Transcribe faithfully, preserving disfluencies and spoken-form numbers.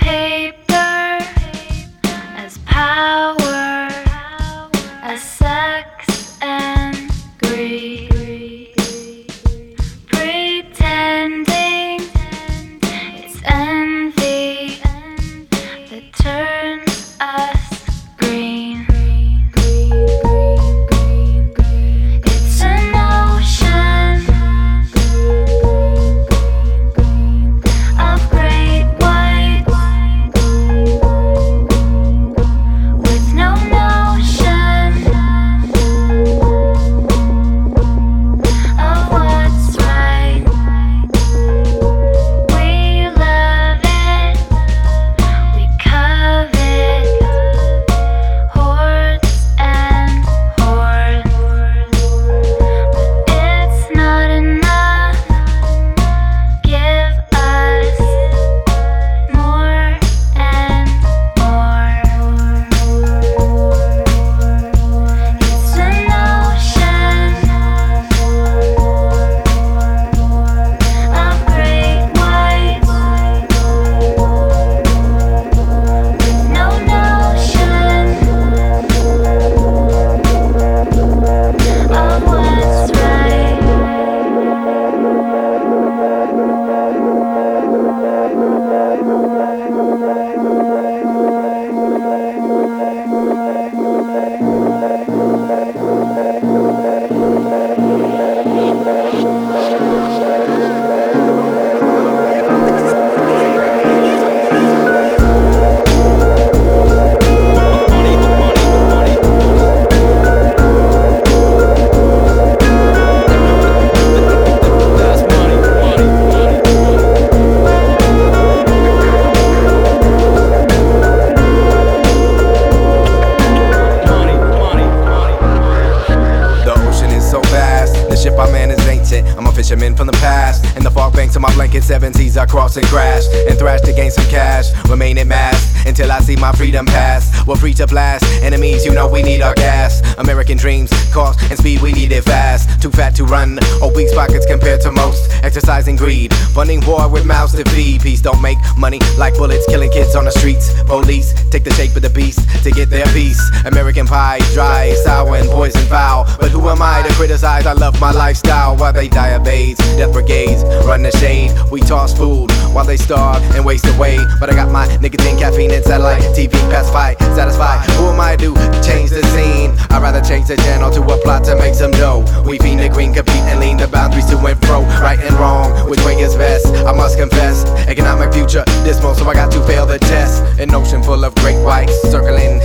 paper, as power, as sex and greed, pretending it's envy that turns us green. It's an ocean of great white with no notion of what's right. We love it, we covet hordes and hordes, but it's not enough. Give us more and more. It's an ocean of great white with no notion of what's right. The ocean is so vast, the ship I'm in is ancient. I'm a fisherman from the past, and the fog banks of my blanket, seven seas I cross and crash, and thrash to gain some cash, remain in mass, until I see my freedom pass. We're free to blast, enemies, you know we need our gas. American dreams, cost and speed, we need it fast. Too fat to run, obese pockets compared to most. Exercising greed, funding war with mouths to feed. Peace don't make money like bullets, killing kids on the streets. Police take the shape of the beast to get their peace. American pie, dry, sour and poison foul. But who am I to criticize? I love my lifestyle. While they die of AIDS, death brigades run the shade. We toss food while they starve and waste away. But I got my nicotine, caffeine and satellite T V pacified, satisfied. Who am I to change the scene? I'd rather change the channel to a plot to make some dough. We fiend the queen, compete and lean the boundaries to and fro. Right and wrong, which way is best? I must confess, economic future dismal, so I got to fail the test. An ocean full of great whites circling